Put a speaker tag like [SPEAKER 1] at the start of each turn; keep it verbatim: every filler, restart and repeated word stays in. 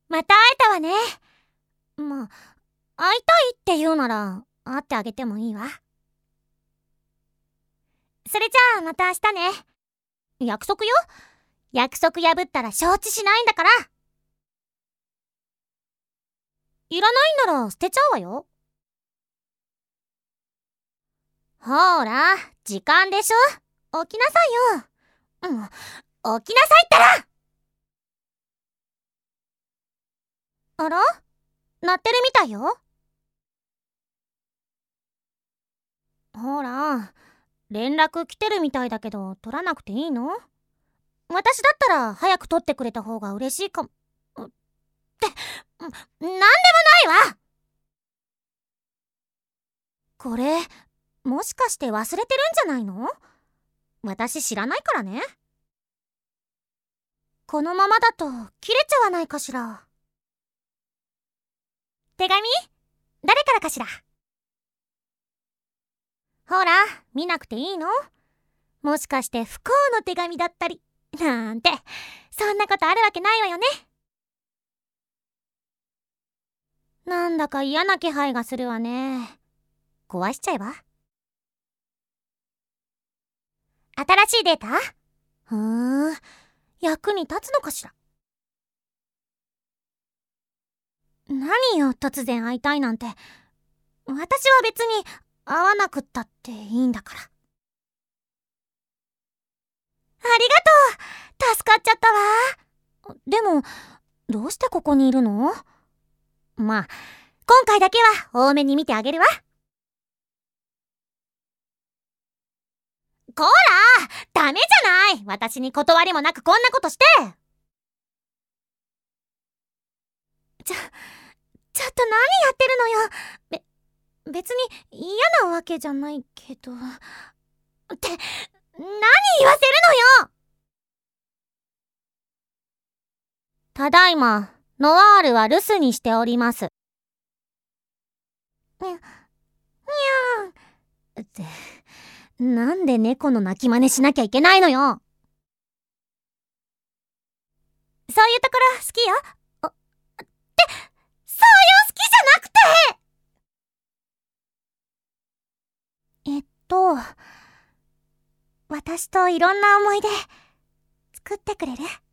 [SPEAKER 1] また会えたわね。まあ、会いたいって言うなら、会ってあげてもいいわ。それじゃあまた明日ね。約束よ。約束破ったら承知しないんだから。いらないなら捨てちゃうわよ。ほーら、時間でしょ。起きなさいよ。うん、起きなさいったら。あら、鳴ってるみたいよ。ほら、連絡来てるみたいだけど取らなくていいの？私だったら早く取ってくれた方が嬉しいかも。って、なんでもないわ。これ、もしかして忘れてるんじゃないの？私知らないからね。このままだと切れちゃわないかしら。手紙？誰からかしら。ほら、見なくていいの？もしかして不幸の手紙だったりなんて、そんなことあるわけないわよね。なんだか嫌な気配がするわね。壊しちゃえば？新しいデータ？ふーん、役に立つのかしら。何よ、突然会いたいなんて。私は別に会わなくったっていいんだから。ありがとう、助かっちゃったわ。でもどうしてここにいるの？まあ、今回だけは多めに見てあげるわ。こら、ダメじゃない。私に断りもなくこんなことして。ちょ、ちょっと何やってるのよ。べ、別に嫌なわけじゃないけど。って、何言わせるのよ。ただいま、ノワールは留守にしております。にゃ、にゃーん。って、なんで猫の鳴き真似しなきゃいけないのよ。そういうところ好きよ。お、って、そういう好きじゃなくて。えっと、私といろんな思い出作ってくれる？